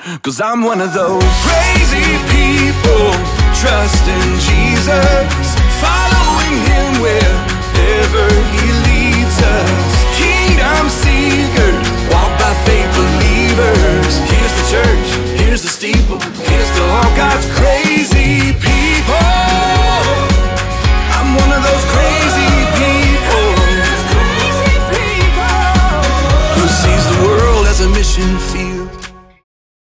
'Cause I'm one of those crazy people, trusting Jesus, following him